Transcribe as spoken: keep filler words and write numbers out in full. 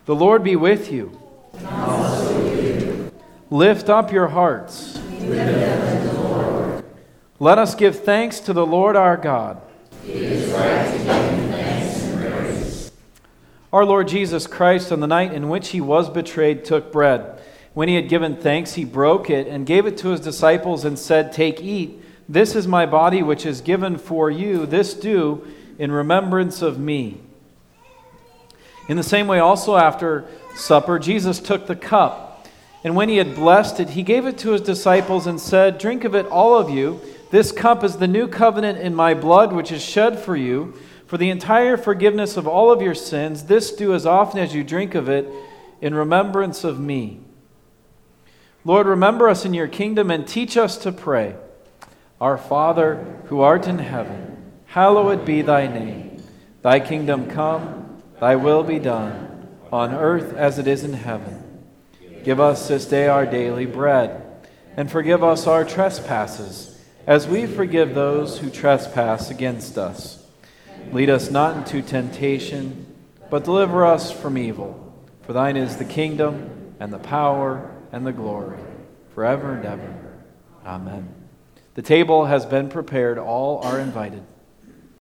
The Lord be with you. And also with you. Lift up your hearts. We lift them to the Lord. Let us give thanks to the Lord our God. It is right to give him thanks and praise. Our Lord Jesus Christ, on the night in which he was betrayed, took bread. When he had given thanks, he broke it and gave it to his disciples and said, "Take, eat. This is my body which is given for you. This do in remembrance of me." In the same way also after supper, Jesus took the cup, and when he had blessed it, he gave it to his disciples and said, "Drink of it, all of you. This cup is the new covenant in my blood, which is shed for you, for the entire forgiveness of all of your sins. This do as often as you drink of it in remembrance of me." Lord, remember us in your kingdom and teach us to pray. Our Father, who art in heaven, hallowed be thy name. Thy kingdom come, thy will be done, on earth as it is in heaven. Give us this day our daily bread, and forgive us our trespasses, as we forgive those who trespass against us. Lead us not into temptation, but deliver us from evil. For thine is the kingdom, and the power, and the glory, forever and ever. Amen. The table has been prepared. All are invited.